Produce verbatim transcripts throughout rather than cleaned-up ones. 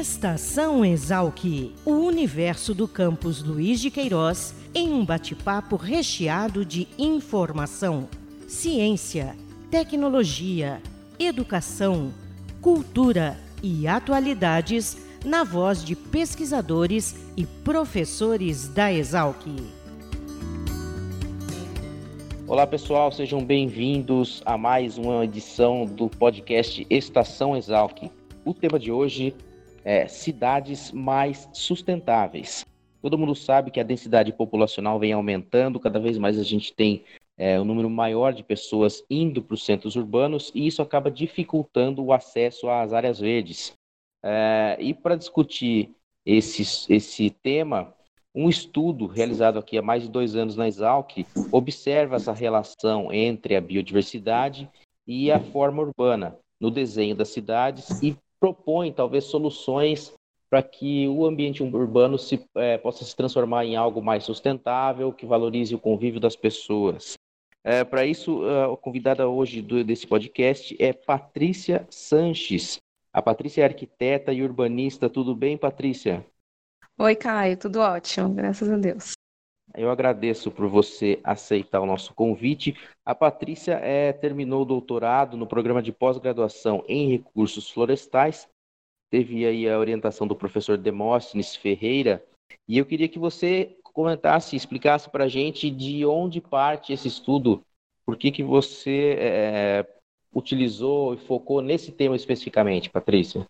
Estação Exalc, o universo do campus Luiz de Queiroz, em um bate-papo recheado de informação, ciência, tecnologia, educação, cultura e atualidades na voz de pesquisadores e professores da Exalc. Olá pessoal, sejam bem-vindos a mais uma edição do podcast Estação Exalc. O tema de hoje é cidades mais sustentáveis. Todo mundo sabe que a densidade populacional vem aumentando, cada vez mais a gente tem é, um número maior de pessoas indo para os centros urbanos e isso acaba dificultando o acesso às áreas verdes. É, e para discutir esse, esse tema, um estudo realizado aqui há mais de dois anos na Exalc observa essa relação entre a biodiversidade e a forma urbana no desenho das cidades e propõe talvez soluções para que o ambiente urbano se, é, possa se transformar em algo mais sustentável, que valorize o convívio das pessoas. É, para isso, a convidada hoje do, desse podcast é Patrícia Sanches. A Patrícia é arquiteta e urbanista. Tudo bem, Patrícia? Oi, Caio, tudo ótimo, graças a Deus. Eu agradeço por você aceitar o nosso convite. A Patrícia é, terminou o doutorado no programa de pós-graduação em recursos florestais, teve aí a orientação do professor Demóstenes Ferreira, e eu queria que você comentasse, explicasse para a gente de onde parte esse estudo, por que, que você é, utilizou e focou nesse tema especificamente, Patrícia.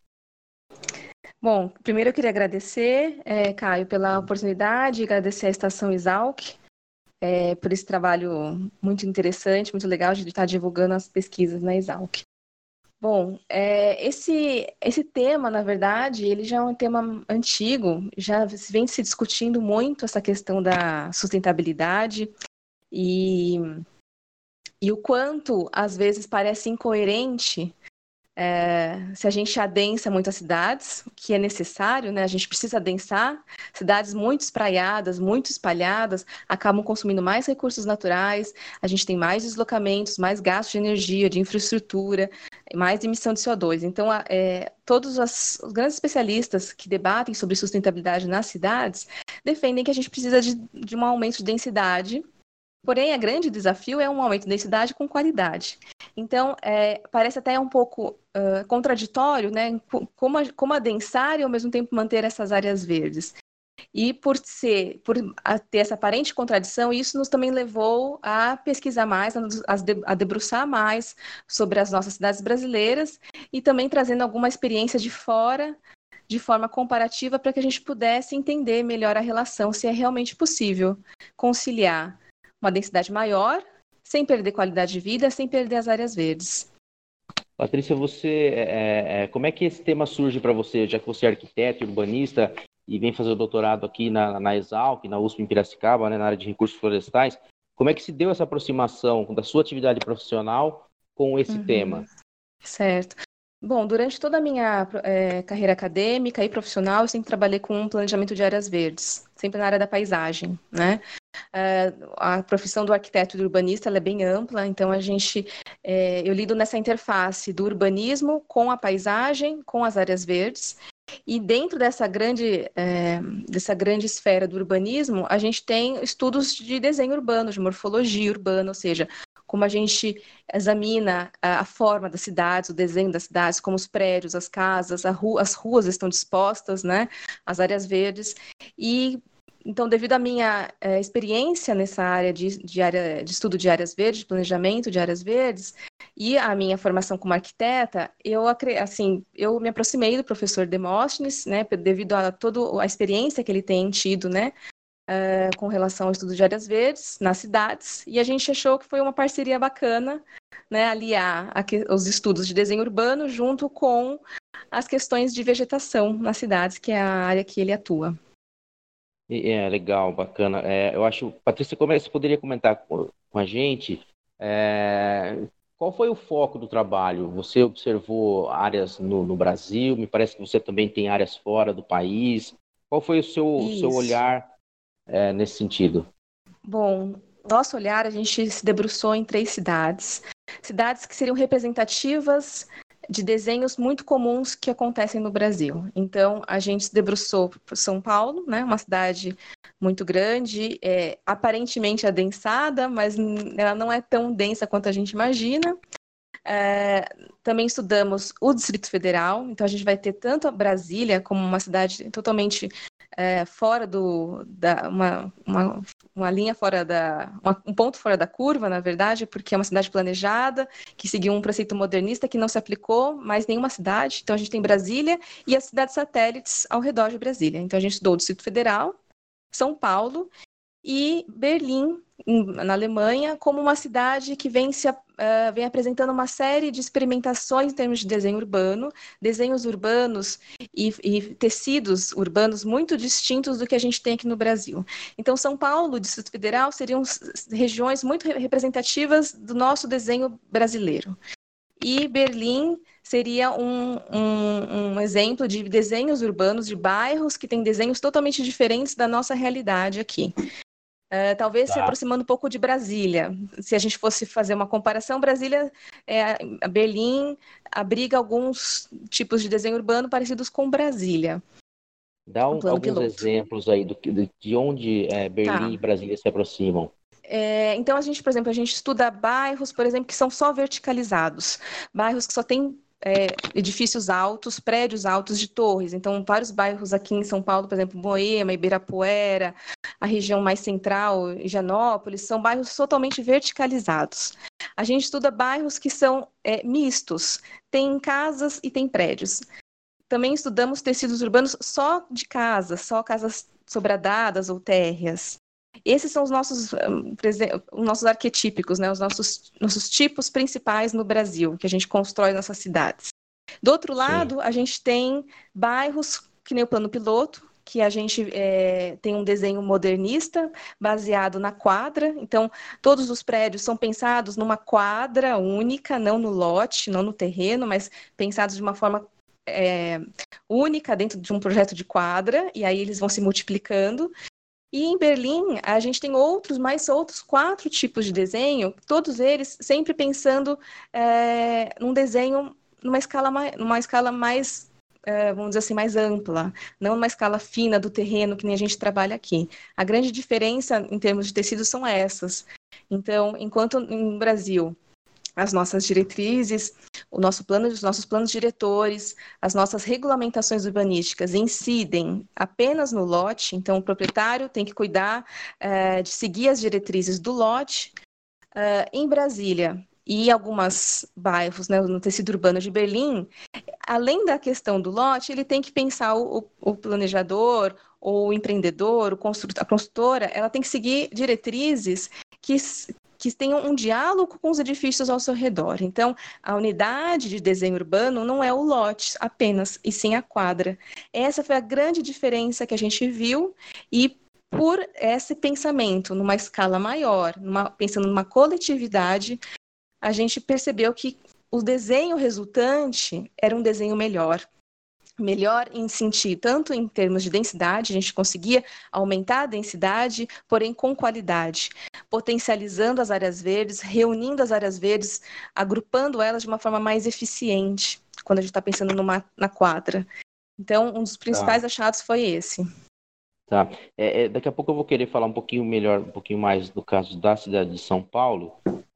Bom, primeiro eu queria agradecer, é, Caio, pela oportunidade, agradecer à Estação Exalc é, por esse trabalho muito interessante, muito legal de estar divulgando as pesquisas na Exalc. Bom, é, esse, esse tema, na verdade, ele já é um tema antigo, já vem se discutindo muito essa questão da sustentabilidade e, e o quanto, às vezes, parece incoerente É, se a gente adensa muito as cidades, que é necessário, né? A gente precisa adensar, cidades muito espraiadas, muito espalhadas, acabam consumindo mais recursos naturais, a gente tem mais deslocamentos, mais gastos de energia, de infraestrutura, mais emissão de C O dois. Então, é, todos as, os grandes especialistas que debatem sobre sustentabilidade nas cidades defendem que a gente precisa de, de um aumento de densidade. Porém, o grande desafio é um aumento de densidade com qualidade. Então, é, parece até um pouco uh, contraditório, né? Como, como adensar e, ao mesmo tempo, manter essas áreas verdes. E por ser, por ter essa aparente contradição, isso nos também levou a pesquisar mais, a debruçar mais sobre as nossas cidades brasileiras e também trazendo alguma experiência de fora, de forma comparativa, para que a gente pudesse entender melhor a relação, se é realmente possível conciliar uma densidade maior, sem perder qualidade de vida, sem perder as áreas verdes. Patrícia, você, é, é, como é que esse tema surge para você, já que você é arquiteto e urbanista e vem fazer o doutorado aqui na, na Exalc, na U S P em Piracicaba, né, na área de recursos florestais, como é que se deu essa aproximação da sua atividade profissional com esse Uhum. tema? Certo. Bom, durante toda a minha é, carreira acadêmica e profissional, eu sempre trabalhei com um planejamento de áreas verdes, sempre na área da paisagem, né? É, a profissão do arquiteto e do urbanista ela é bem ampla, então a gente, é, eu lido nessa interface do urbanismo com a paisagem, com as áreas verdes, e dentro dessa grande, é, dessa grande esfera do urbanismo, a gente tem estudos de desenho urbano, de morfologia urbana, ou seja, como a gente examina a forma das cidades, o desenho das cidades, como os prédios, as casas, ru- as ruas estão dispostas, né? As áreas verdes. E, então, devido à minha eh, experiência nessa área de, de, área de estudo de áreas verdes, de planejamento de áreas verdes, e a minha formação como arquiteta, eu, assim, eu me aproximei do professor Demóstenes, né? Devido a toda a experiência que ele tem tido, né? Com relação ao estudo de áreas verdes nas cidades, e a gente achou que foi uma parceria bacana, né, aliar aqui, os estudos de desenho urbano junto com as questões de vegetação nas cidades, que é a área que ele atua. É, legal, bacana. É, eu acho, Patrícia, como é, você poderia comentar com, com a gente é, qual foi o foco do trabalho? Você observou áreas no, no Brasil, me parece que você também tem áreas fora do país. Qual foi o seu, seu Isso. olhar é, nesse sentido? Bom, nosso olhar, a gente se debruçou em três cidades. Cidades que seriam representativas de desenhos muito comuns que acontecem no Brasil. Então, a gente se debruçou por São Paulo, né, uma cidade muito grande, é, aparentemente adensada, mas ela não é tão densa quanto a gente imagina. É, também estudamos o Distrito Federal, então a gente vai ter tanto a Brasília como uma cidade totalmente é, fora do... Da, uma, uma, uma linha fora da... Uma, um ponto fora da curva, na verdade, porque é uma cidade planejada, que seguiu um preceito modernista que não se aplicou mais nenhuma cidade. Então a gente tem Brasília e as cidades satélites ao redor de Brasília. Então a gente estudou o Distrito Federal, São Paulo e Berlim, na Alemanha, como uma cidade que vem, se, uh, vem apresentando uma série de experimentações em termos de desenho urbano, desenhos urbanos e, e tecidos urbanos muito distintos do que a gente tem aqui no Brasil. Então, São Paulo, Distrito Federal, seriam regiões muito representativas do nosso desenho brasileiro. E Berlim seria um, um, um exemplo de desenhos urbanos, de bairros que têm desenhos totalmente diferentes da nossa realidade aqui. Uh, talvez tá. Se aproximando um pouco de Brasília. Se a gente fosse fazer uma comparação, Brasília, é, Berlim abriga alguns tipos de desenho urbano parecidos com Brasília. Dá um, alguns piloto. exemplos aí do, de onde é, Berlim tá. e Brasília se aproximam. É, então, a gente, por exemplo, a gente estuda bairros, por exemplo, que são só verticalizados. Bairros que só têm É, edifícios altos, prédios altos de torres. Então, vários bairros aqui em São Paulo, por exemplo, Moema, Ibirapuera, a região mais central, Higienópolis, são bairros totalmente verticalizados. A gente estuda bairros que são é, mistos, tem casas e tem prédios. Também estudamos tecidos urbanos só de casas, só casas sobradadas ou térreas. Esses são os nossos, um, os nossos arquetípicos, né? Os nossos, nossos tipos principais no Brasil, que a gente constrói nossas cidades. Do outro Sim. lado, a gente tem bairros, que nem o Plano Piloto, que a gente é, tem um desenho modernista, baseado na quadra. Então, todos os prédios são pensados numa quadra única, não no lote, não no terreno, mas pensados de uma forma é, única dentro de um projeto de quadra, e aí eles vão se multiplicando. E em Berlim, a gente tem outros, mais outros quatro tipos de desenho, todos eles sempre pensando é, num desenho numa escala mais, numa escala mais é, vamos dizer assim, mais ampla, não numa escala fina do terreno, que nem a gente trabalha aqui. A grande diferença em termos de tecidos são essas. Então, enquanto no Brasil, as nossas diretrizes, o nosso plano, os nossos planos diretores, as nossas regulamentações urbanísticas incidem apenas no lote, então o proprietário tem que cuidar uh, de seguir as diretrizes do lote. Uh, em Brasília e alguns bairros, né, no tecido urbano de Berlim, além da questão do lote, ele tem que pensar o, o planejador, ou o empreendedor, o construtor, a construtora, ela tem que seguir diretrizes que que tenham um diálogo com os edifícios ao seu redor. Então, a unidade de desenho urbano não é o lote apenas, e sim a quadra. Essa foi a grande diferença que a gente viu, e por esse pensamento numa escala maior, numa, pensando numa coletividade, a gente percebeu que o desenho resultante era um desenho melhor. Melhor em sentido, tanto em termos de densidade, a gente conseguia aumentar a densidade, porém com qualidade, potencializando as áreas verdes, reunindo as áreas verdes, agrupando elas de uma forma mais eficiente, quando a gente está pensando numa, na quadra. Então, um dos principais tá. achados foi esse. Tá. É, é, daqui a pouco eu vou querer falar um pouquinho melhor, um pouquinho mais do caso da cidade de São Paulo,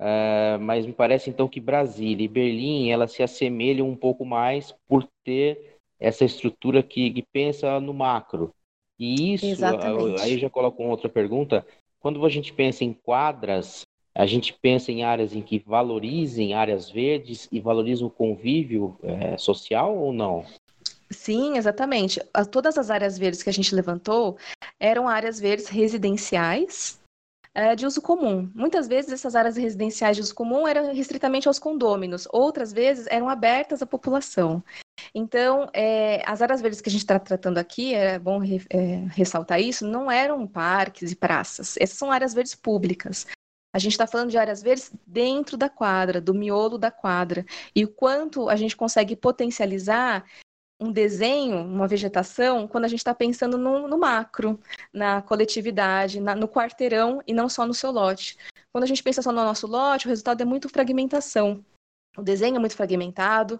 uh, mas me parece então que Brasília e Berlim, elas se assemelham um pouco mais por ter essa estrutura que, que pensa no macro. E isso, Exatamente. Aí eu já coloco uma outra pergunta, quando a gente pensa em quadras, a gente pensa em áreas em que valorizem áreas verdes e valorizam o convívio é, social ou não? Sim, exatamente. Todas as áreas verdes que a gente levantou eram áreas verdes residenciais, é, de uso comum. Muitas vezes essas áreas residenciais de uso comum eram restritamente aos condôminos, outras vezes eram abertas à população. Então, é, as áreas verdes que a gente está tratando aqui, é bom re, é, ressaltar isso, não eram parques e praças. Essas são áreas verdes públicas. A gente está falando de áreas verdes dentro da quadra, do miolo da quadra. E o quanto a gente consegue potencializar um desenho, uma vegetação, quando a gente está pensando no, no macro, na coletividade, na, no quarteirão e não só no seu lote. Quando a gente pensa só no nosso lote, o resultado é muito fragmentação. O desenho é muito fragmentado,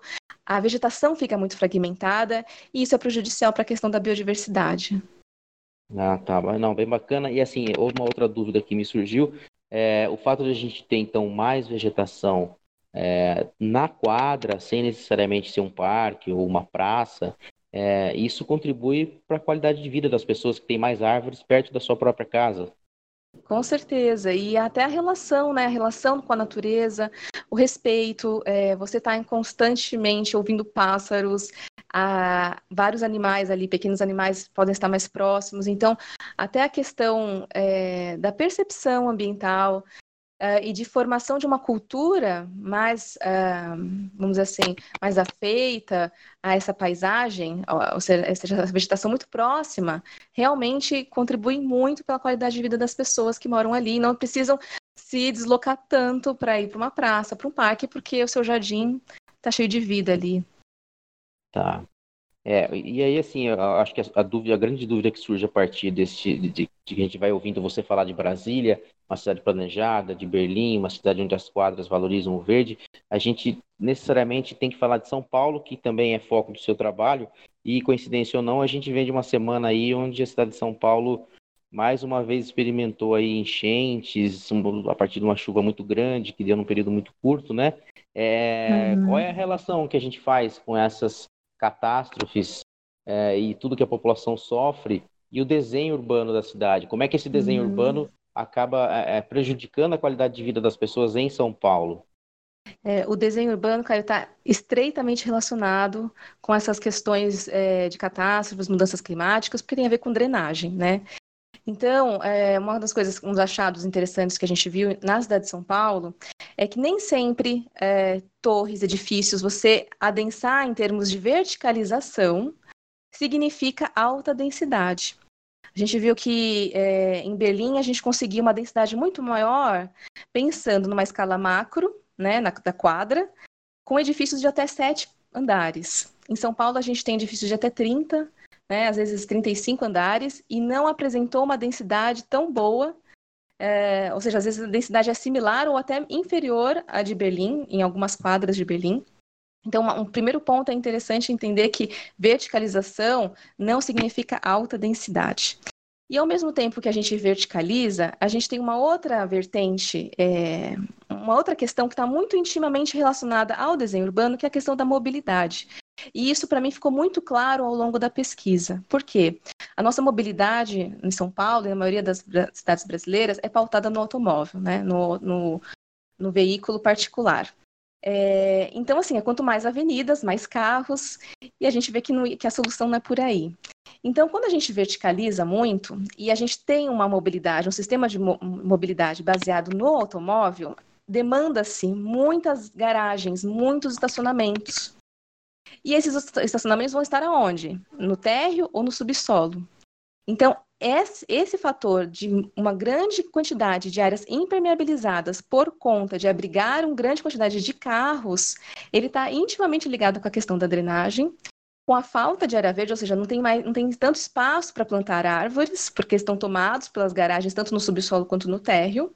a vegetação fica muito fragmentada e isso é prejudicial para a questão da biodiversidade. Ah, tá. Mas não, bem bacana. E assim, uma outra dúvida que me surgiu é o fato de a gente ter, então, mais vegetação é, na quadra, sem necessariamente ser um parque ou uma praça, é, isso contribui para a qualidade de vida das pessoas que têm mais árvores perto da sua própria casa. Com certeza, e até a relação, né? A relação com a natureza, o respeito, é, você está constantemente ouvindo pássaros, há vários animais ali, pequenos animais podem estar mais próximos, então até a questão é, da percepção ambiental, Uh, e de formação de uma cultura mais, uh, vamos dizer assim, mais afeita a essa paisagem, ou seja, essa vegetação muito próxima, realmente contribui muito pela qualidade de vida das pessoas que moram ali, não precisam se deslocar tanto para ir para uma praça, para um parque, porque o seu jardim está cheio de vida ali. Tá. É, e aí, assim, eu acho que a, a dúvida, a grande dúvida que surge a partir desse, de, de que a gente vai ouvindo você falar de Brasília, uma cidade planejada, de Berlim, uma cidade onde as quadras valorizam o verde, a gente necessariamente tem que falar de São Paulo, que também é foco do seu trabalho, e coincidência ou não, a gente vem de uma semana aí onde a cidade de São Paulo mais uma vez experimentou aí enchentes, um, a partir de uma chuva muito grande, que deu num período muito curto, né? É, Uhum. qual é a relação que a gente faz com essas catástrofes é, e tudo que a população sofre e o desenho urbano da cidade? Como é que esse desenho Uhum. urbano acaba é, prejudicando a qualidade de vida das pessoas em São Paulo? É, o desenho urbano, Caio, está estreitamente relacionado com essas questões é, de catástrofes, mudanças climáticas, porque tem a ver com drenagem, né? Então, é, uma das coisas, uns achados interessantes que a gente viu na cidade de São Paulo é que nem sempre é, torres, edifícios, você adensar em termos de verticalização significa alta densidade. A gente viu que é, em Berlim a gente conseguiu uma densidade muito maior pensando numa escala macro, né, na, da quadra, com edifícios de até sete andares. Em São Paulo a gente tem edifícios de até trinta, né, às vezes trinta e cinco andares, e não apresentou uma densidade tão boa, é, ou seja, às vezes a densidade é similar ou até inferior à de Berlim, em algumas quadras de Berlim. Então, um primeiro ponto é interessante entender que verticalização não significa alta densidade. E ao mesmo tempo que a gente verticaliza, a gente tem uma outra vertente, é, uma outra questão que está muito intimamente relacionada ao desenho urbano, que é a questão da mobilidade. E isso, para mim, ficou muito claro ao longo da pesquisa. Por quê? A nossa mobilidade em São Paulo e na maioria das cidades brasileiras é pautada no automóvel, né? no, no, no veículo particular. É, então, assim, quanto mais avenidas, mais carros, e a gente vê que, não, que a solução não é por aí. Então, quando a gente verticaliza muito e a gente tem uma mobilidade, um sistema de mo- mobilidade baseado no automóvel, demanda-se muitas garagens, muitos estacionamentos. E esses estacionamentos vão estar aonde? No térreo ou no subsolo? Então, esse, esse fator de uma grande quantidade de áreas impermeabilizadas por conta de abrigar uma grande quantidade de carros, ele está intimamente ligado com a questão da drenagem, com a falta de área verde, ou seja, não tem, mais, não tem tanto espaço para plantar árvores, porque estão tomados pelas garagens, tanto no subsolo quanto no térreo,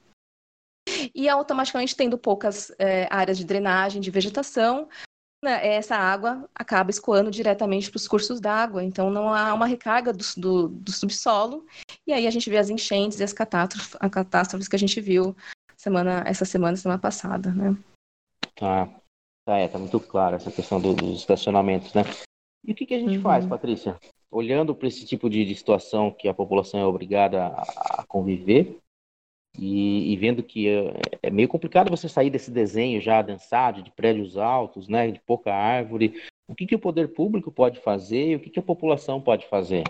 e automaticamente tendo poucas é, áreas de drenagem, de vegetação, essa água acaba escoando diretamente para os cursos d'água, então não há uma recarga do, do, do subsolo, e aí a gente vê as enchentes e as catástrofes, as catástrofes que a gente viu semana, essa semana, semana passada, né? Tá, tá, é, tá muito claro essa questão do- dos estacionamentos, né? E o que que a gente faz, Uhum. Patrícia? Olhando para esse tipo de, de situação que a população é obrigada a, a conviver, E, e vendo que é, é meio complicado você sair desse desenho já adensado, de prédios altos, né, de pouca árvore. O que que o poder público pode fazer e o que que a população pode fazer?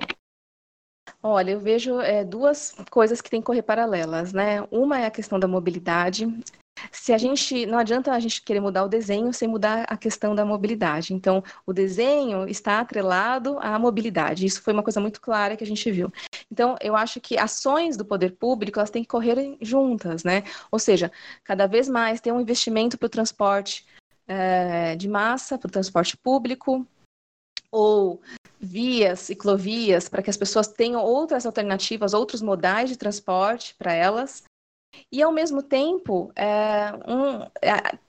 Olha, eu vejo é, duas coisas que têm que correr paralelas, né? Uma é a questão da mobilidade. Se a gente, não adianta a gente querer mudar o desenho sem mudar a questão da mobilidade. Então, o desenho está atrelado à mobilidade. Isso foi uma coisa muito clara que a gente viu. Então, eu acho que ações do poder público, elas têm que correr juntas, né? Ou seja, cada vez mais ter um investimento para o transporte é, de massa, para o transporte público, ou vias, ciclovias, para que as pessoas tenham outras alternativas, outros modais de transporte para elas. E, ao mesmo tempo, é, um, é,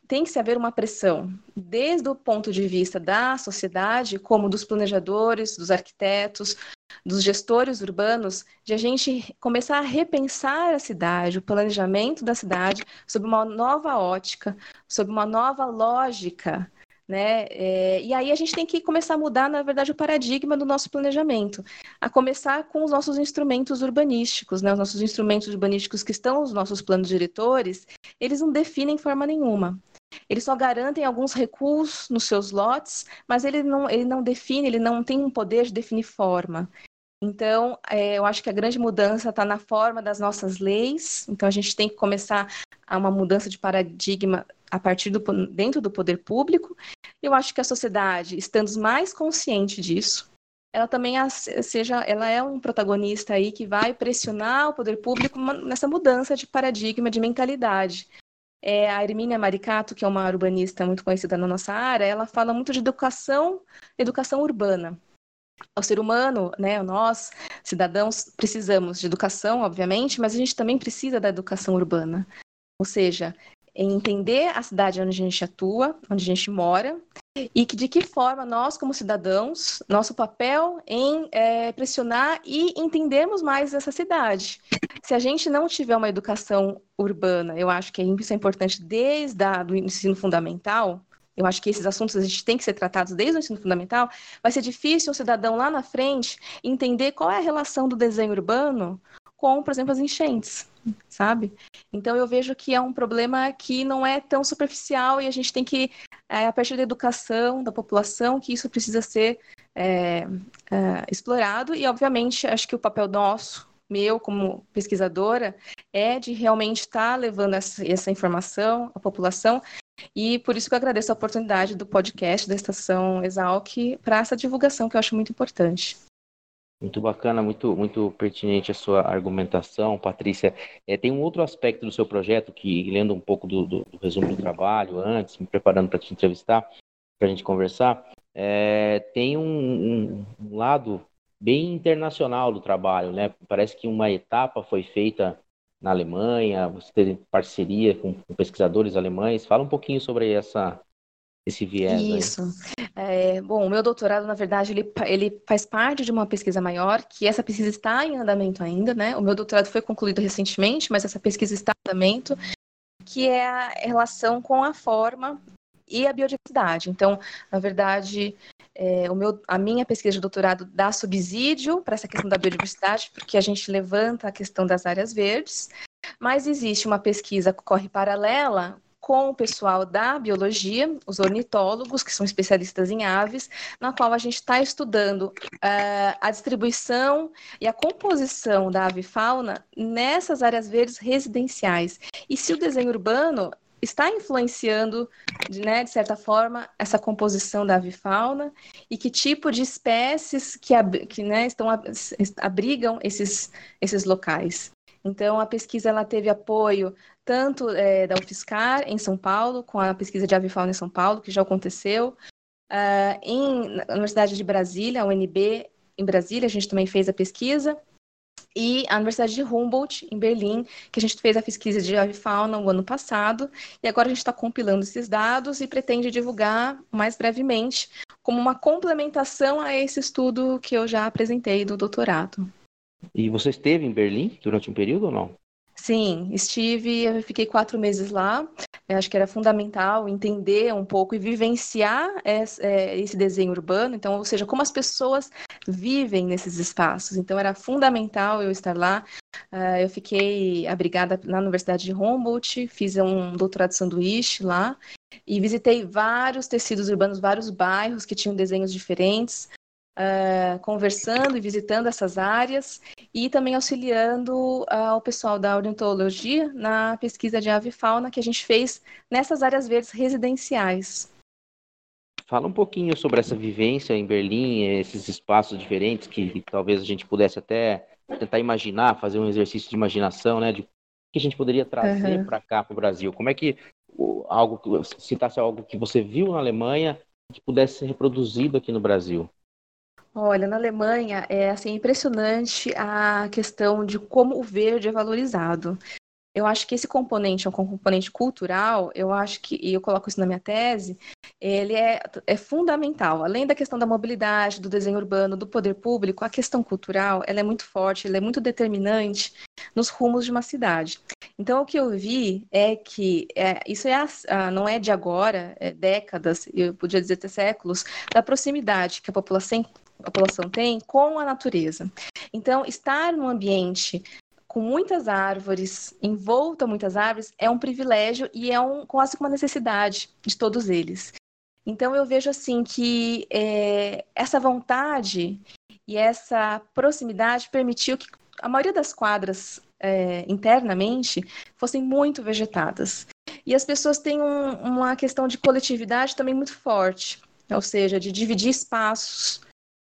tem que se haver uma pressão, desde o ponto de vista da sociedade, como dos planejadores, dos arquitetos, dos gestores urbanos, de a gente começar a repensar a cidade, o planejamento da cidade, sob uma nova ótica, sob uma nova lógica, né? É, e aí a gente tem que começar a mudar, na verdade, o paradigma do nosso planejamento, a começar com os nossos instrumentos urbanísticos, né? Os nossos instrumentos urbanísticos que estão nos nossos planos diretores, eles não definem forma nenhuma. Eles só garantem alguns recuos nos seus lotes, mas ele não, ele não define, ele não tem um poder de definir forma. Então, é, eu acho que a grande mudança está na forma das nossas leis. Então, a gente tem que começar a uma mudança de paradigma a partir do dentro do poder público. Eu acho que a sociedade, estando mais consciente disso, ela também seja, ela é um protagonista aí que vai pressionar o poder público nessa mudança de paradigma, de mentalidade. É, a Hermínia Maricato, que é uma urbanista muito conhecida na nossa área, ela fala muito de educação, educação urbana. O ser humano, né, nós, cidadãos, precisamos de educação, obviamente, mas a gente também precisa da educação urbana. Ou seja, entender a cidade onde a gente atua, onde a gente mora, e que, de que forma nós, como cidadãos, nosso papel em é, pressionar e entendermos mais essa cidade. Se a gente não tiver uma educação urbana, eu acho que isso é importante desde o ensino fundamental. Eu acho que esses assuntos a gente tem que ser tratados desde o ensino fundamental. Vai ser difícil um cidadão lá na frente entender qual é a relação do desenho urbano com, por exemplo, as enchentes, sabe? Então, eu vejo que é um problema que não é tão superficial e a gente tem que, é, a partir da educação da população, que isso precisa ser é, é, explorado. E, obviamente, acho que o papel nosso, meu, como pesquisadora, é de realmente estar levando essa, essa informação à população. E por isso que eu agradeço a oportunidade do podcast da Estação Exalc para essa divulgação, que eu acho muito importante. Muito bacana, muito, muito pertinente a sua argumentação, Patrícia. É, tem um outro aspecto do seu projeto que, lendo um pouco do, do, do resumo do trabalho antes, me preparando para te entrevistar, para a gente conversar, é, tem um, um, um lado bem internacional do trabalho, né? Parece que uma etapa foi feita na Alemanha, você teve parceria com, com pesquisadores alemães. Fala um pouquinho sobre essa, esse viés aí. Isso. É, bom, o meu doutorado, na verdade, ele, ele faz parte de uma pesquisa maior, que essa pesquisa está em andamento ainda, né? O meu doutorado foi concluído recentemente, mas essa pesquisa está em andamento, que é a relação com a forma e a biodiversidade. Então, na verdade, é, o meu, a minha pesquisa de doutorado dá subsídio para essa questão da biodiversidade, porque a gente levanta a questão das áreas verdes, mas existe uma pesquisa que corre paralela com o pessoal da biologia, os ornitólogos, que são especialistas em aves, na qual a gente está estudando uh, a distribuição e a composição da avifauna nessas áreas verdes residenciais. E se o desenho urbano está influenciando, né, de certa forma, essa composição da avifauna e que tipo de espécies que, que né, estão, abrigam esses, esses locais. Então, a pesquisa ela teve apoio tanto é, da UFSCar, em São Paulo, com a pesquisa de avifauna em São Paulo, que já aconteceu, uh, em, na Universidade de Brasília, a U N B, em Brasília, a gente também fez a pesquisa, e a Universidade de Humboldt, em Berlim, que a gente fez a pesquisa de avifauna no ano passado, e agora a gente está compilando esses dados e pretende divulgar mais brevemente, como uma complementação a esse estudo que eu já apresentei do doutorado. E você esteve em Berlim durante um período ou não? Sim, estive, eu fiquei quatro meses lá. Eu acho que era fundamental entender um pouco e vivenciar esse desenho urbano, então, ou seja, como as pessoas vivem nesses espaços. Então, era fundamental eu estar lá. Eu fiquei abrigada na Universidade de Humboldt, fiz um doutorado de sanduíche lá e visitei vários tecidos urbanos, vários bairros que tinham desenhos diferentes. Uh, conversando e visitando essas áreas e também auxiliando uh, o pessoal da ornitologia na pesquisa de avifauna que a gente fez nessas áreas verdes residenciais. Fala um pouquinho sobre essa vivência em Berlim, esses espaços diferentes que, que talvez a gente pudesse até tentar imaginar, fazer um exercício de imaginação, né, de o que a gente poderia trazer uhum. para cá, para o Brasil. Como é que algo, citasse algo que você viu na Alemanha que pudesse ser reproduzido aqui no Brasil? Olha, na Alemanha é assim impressionante a questão de como o verde é valorizado. eu acho que esse componente é um componente cultural, eu acho que, e eu coloco isso na minha tese, ele é, é fundamental. Além da questão da mobilidade, do desenho urbano, do poder público, a questão cultural, ela é muito forte, ela é muito determinante nos rumos de uma cidade. Então, o que eu vi é que é, isso é, a, não é de agora, é décadas, eu podia dizer até séculos, da proximidade que a população, a população tem com a natureza. Então, estar num ambiente com muitas árvores, envolto a muitas árvores, é um privilégio e é um, quase uma necessidade de todos eles. Então, eu vejo assim que é, essa vontade e essa proximidade permitiu que a maioria das quadras é, internamente fossem muito vegetadas. E as pessoas têm um, uma questão de coletividade também muito forte, ou seja, de dividir espaços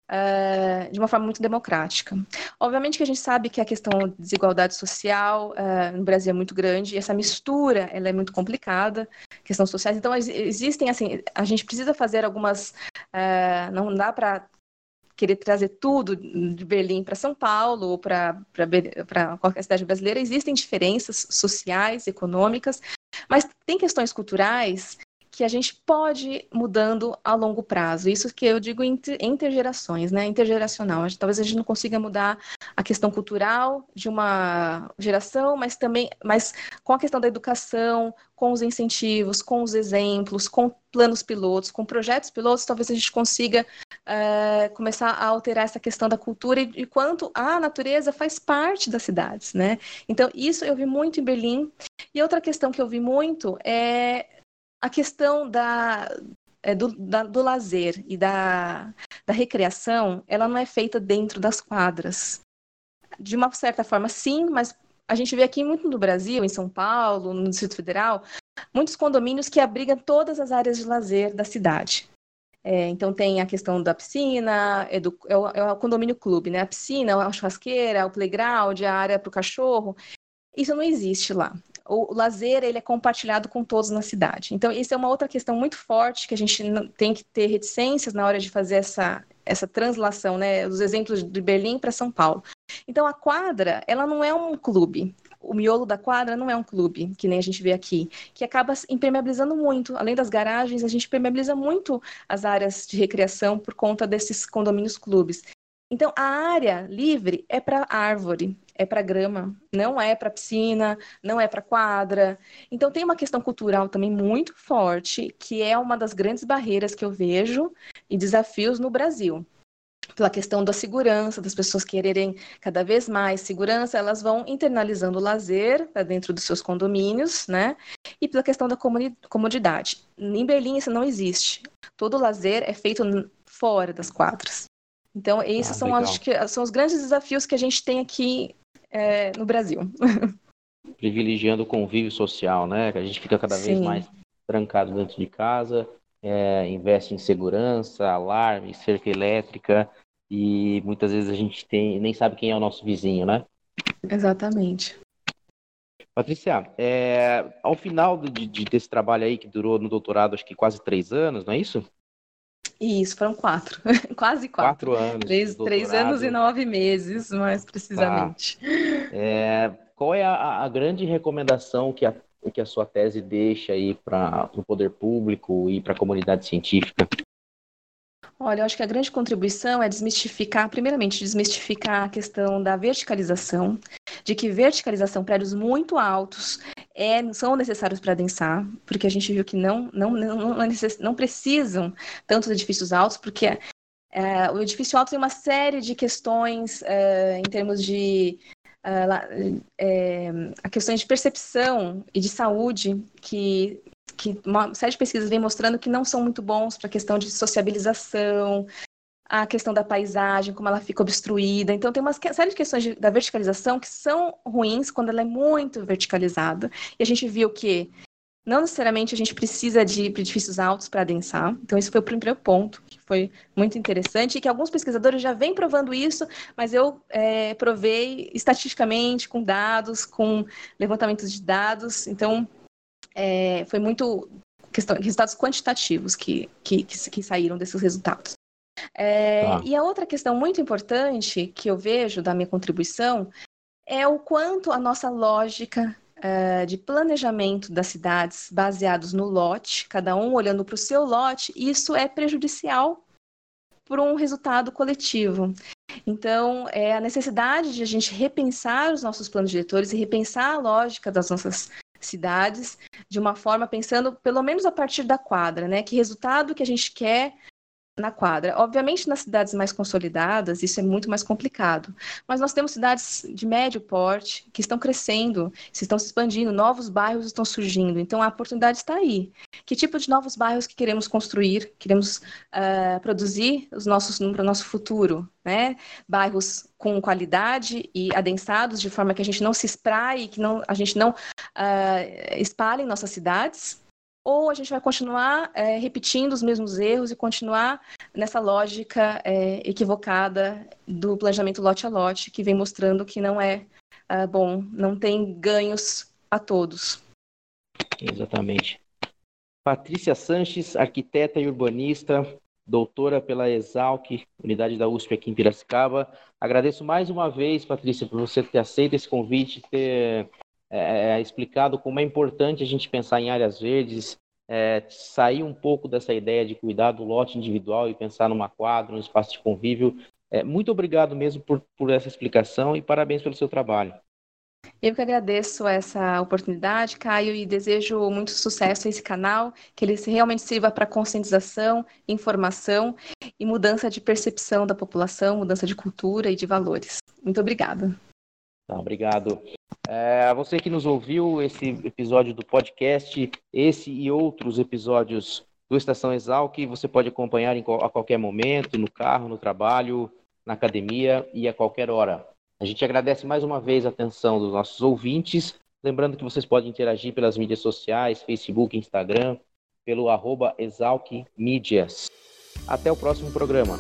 Uh, de uma forma muito democrática. Obviamente que a gente sabe que a questão de desigualdade social uh, no Brasil é muito grande, e essa mistura ela é muito complicada, questões sociais, então existem, assim, a gente precisa fazer algumas, uh, não dá para querer trazer tudo de Berlim para São Paulo ou para qualquer cidade brasileira, existem diferenças sociais, econômicas, mas tem questões culturais que a gente pode ir mudando a longo prazo. Isso que eu digo inter, intergerações, né? Intergeracional. Talvez a gente não consiga mudar a questão cultural de uma geração, mas também mas com a questão da educação, com os incentivos, com os exemplos, com planos pilotos, com projetos pilotos, talvez a gente consiga uh, começar a alterar essa questão da cultura e, e quanto a natureza faz parte das cidades, né? Então, isso eu vi muito em Berlim. E outra questão que eu vi muito é a questão da, é, do, da, do lazer e da, da recreação, ela não é feita dentro das quadras. De uma certa forma, sim, mas a gente vê aqui muito no Brasil, em São Paulo, no Distrito Federal, muitos condomínios que abrigam todas as áreas de lazer da cidade. É, então tem a questão da piscina, é, do, é, o, é o condomínio clube, né? A piscina, a churrasqueira, o playground, a área para o cachorro. Isso não existe lá. O lazer ele é compartilhado com todos na cidade. Então, isso é uma outra questão muito forte que a gente tem que ter reticências na hora de fazer essa, essa translação, né? Os exemplos de Berlim para São Paulo. Então, a quadra, ela não é um clube. O miolo da quadra não é um clube, que nem a gente vê aqui, que acaba impermeabilizando muito. Além das garagens, a gente impermeabiliza muito as áreas de recreação por conta desses condomínios clubes. Então, a área livre é para árvore, é para grama, não é para piscina, não é para quadra. Então, tem uma questão cultural também muito forte, que é uma das grandes barreiras que eu vejo e desafios no Brasil. Pela questão da segurança, das pessoas quererem cada vez mais segurança, elas vão internalizando o lazer para dentro dos seus condomínios, né? E pela questão da comodidade. Em Berlim isso não existe. Todo o lazer é feito fora das quadras. Então, esses ah, são, acho que, são os grandes desafios que a gente tem aqui é, no Brasil. Privilegiando o convívio social, né? Que a gente fica cada Sim. vez mais trancado dentro de casa, é, investe em segurança, alarme, cerca elétrica, e muitas vezes a gente tem, nem sabe quem é o nosso vizinho, né? Exatamente. Patrícia, é, ao final de, de, desse trabalho aí, que durou no doutorado acho que quase três anos, não é isso? Isso, foram quatro. Quase quatro. Quatro anos. Três, três anos e nove meses, mais precisamente. Tá. É, qual é a, a grande recomendação que a, que a sua tese deixa aí para o poder público e para a comunidade científica? Olha, eu acho que a grande contribuição é desmistificar, primeiramente, desmistificar a questão da verticalização, de que verticalização, prédios muito altos, É, são necessários para adensar, porque a gente viu que não, não, não, não, não precisam tantos edifícios altos, porque é, o edifício alto tem uma série de questões é, em termos de é, é, a questões de percepção e de saúde que, que uma série de pesquisas vem mostrando que não são muito bons para a questão de sociabilização, a questão da paisagem, como ela fica obstruída. Então, tem uma série de questões de, da verticalização que são ruins quando ela é muito verticalizada. E a gente viu que não necessariamente a gente precisa de edifícios altos para adensar. Então, esse foi o primeiro ponto, que foi muito interessante, e que alguns pesquisadores já vêm provando isso, mas eu é, provei estatisticamente, com dados, com levantamentos de dados. Então, é, foi muito questão, resultados quantitativos que, que, que, que saíram desses resultados. É, tá. E a outra questão muito importante que eu vejo da minha contribuição é o quanto a nossa lógica uh, de planejamento das cidades baseados no lote, cada um olhando para o seu lote, isso é prejudicial para um resultado coletivo. Então, é a necessidade de a gente repensar os nossos planos diretores e repensar a lógica das nossas cidades de uma forma pensando, pelo menos a partir da quadra, né? Que resultado que a gente quer na quadra. Obviamente, nas cidades mais consolidadas, isso é muito mais complicado. Mas nós temos cidades de médio porte que estão crescendo, se estão se expandindo, novos bairros estão surgindo. Então, a oportunidade está aí. Que tipo de novos bairros que queremos construir? Queremos uh, produzir os nossos para o nosso futuro, né? Bairros com qualidade e adensados, de forma que a gente não se espraie, que não, a gente não uh, espalhe em nossas cidades. Ou a gente vai continuar é, repetindo os mesmos erros e continuar nessa lógica é, equivocada do planejamento lote a lote, que vem mostrando que não é uh, bom, não tem ganhos a todos. Exatamente. Patrícia Sanches, arquiteta e urbanista, doutora pela Exalc, unidade da U S P aqui em Piracicaba. Agradeço mais uma vez, Patrícia, por você ter aceito esse convite, ter É, explicado como é importante a gente pensar em áreas verdes, é, sair um pouco dessa ideia de cuidar do lote individual e pensar numa quadra, num espaço de convívio. É, muito obrigado mesmo por, por essa explicação e parabéns pelo seu trabalho. Eu que agradeço essa oportunidade, Caio, e desejo muito sucesso a esse canal, que ele realmente sirva para conscientização, informação e mudança de percepção da população, mudança de cultura e de valores. Muito obrigada. Tá, obrigado. É, a você que nos ouviu esse episódio do podcast, esse e outros episódios do Estação Exalc, você pode acompanhar em, a qualquer momento, no carro, no trabalho, na academia e a qualquer hora. A gente agradece mais uma vez a atenção dos nossos ouvintes, lembrando que vocês podem interagir pelas mídias sociais, Facebook, Instagram, pelo arroba Exalc Mídias. Até o próximo programa.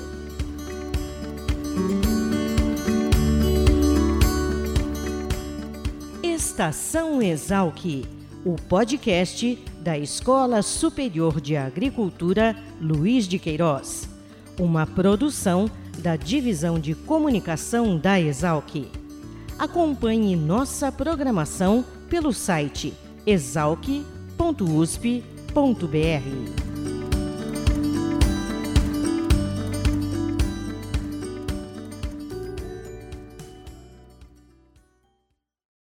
Estação Exalc, o podcast da Escola Superior de Agricultura Luiz de Queiroz, uma produção da Divisão de Comunicação da Exalc. Acompanhe nossa programação pelo site exalc ponto u s p ponto b r.